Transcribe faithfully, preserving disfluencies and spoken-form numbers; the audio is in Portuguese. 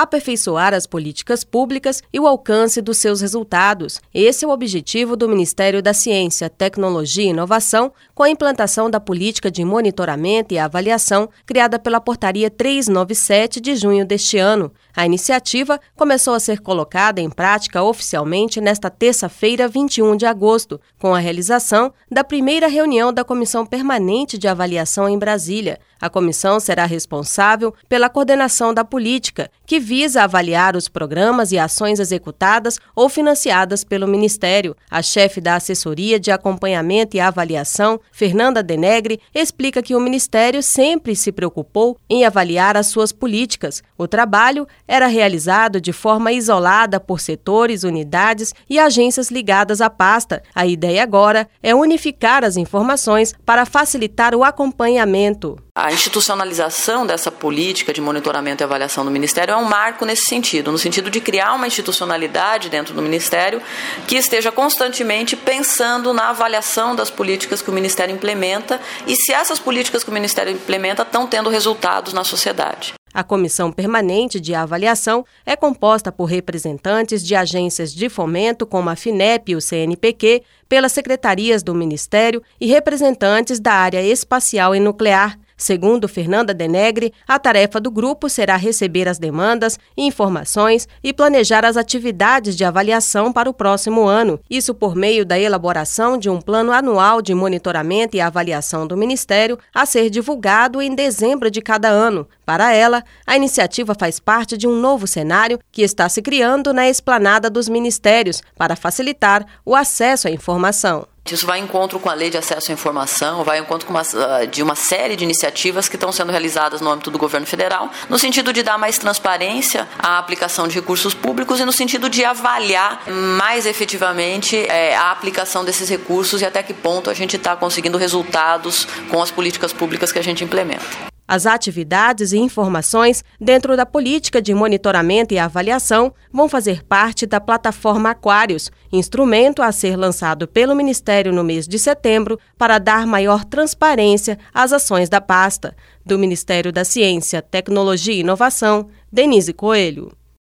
aperfeiçoar as políticas públicas e o alcance dos seus resultados. Esse é o objetivo do Ministério da Ciência, Tecnologia e Inovação, com a implantação da política de monitoramento e avaliação criada pela Portaria trezentos e noventa e sete de junho deste ano. A iniciativa começou a ser colocada em prática oficialmente nesta terça-feira, vinte e um de agosto, com a realização da primeira reunião da Comissão Permanente de Avaliação em Brasília. A comissão será responsável pela coordenação da política, que visa avaliar os programas e ações executadas ou financiadas pelo Ministério. A chefe da Assessoria de Acompanhamento e Avaliação, Fernanda Denegre, explica que o Ministério sempre se preocupou em avaliar as suas políticas. O trabalho era realizado de forma isolada por setores, unidades e agências ligadas à pasta. A ideia agora é unificar as informações para facilitar o acompanhamento. A institucionalização dessa política de monitoramento e avaliação do Ministério é um marco nesse sentido, no sentido de criar uma institucionalidade dentro do Ministério que esteja constantemente pensando na avaliação das políticas que o Ministério implementa e se essas políticas que o Ministério implementa estão tendo resultados na sociedade. A Comissão Permanente de Avaliação é composta por representantes de agências de fomento como a FINEP e o C N P Q, pelas secretarias do Ministério e representantes da área espacial e nuclear. Segundo Fernanda Denegre, a tarefa do grupo será receber as demandas, informações e planejar as atividades de avaliação para o próximo ano. Isso por meio da elaboração de um plano anual de monitoramento e avaliação do Ministério a ser divulgado em dezembro de cada ano. Para ela, a iniciativa faz parte de um novo cenário que está se criando na esplanada dos ministérios para facilitar o acesso à informação. Isso vai em encontro com a Lei de Acesso à Informação, vai em encontro com uma, de uma série de iniciativas que estão sendo realizadas no âmbito do governo federal, no sentido de dar mais transparência à aplicação de recursos públicos e no sentido de avaliar mais efetivamente é, a aplicação desses recursos e até que ponto a gente está conseguindo resultados com as políticas públicas que a gente implementa. As atividades e informações dentro da política de monitoramento e avaliação vão fazer parte da plataforma Aquários, instrumento a ser lançado pelo Ministério no mês de setembro para dar maior transparência às ações da pasta. Do Ministério da Ciência, Tecnologia e Inovação, Denise Coelho.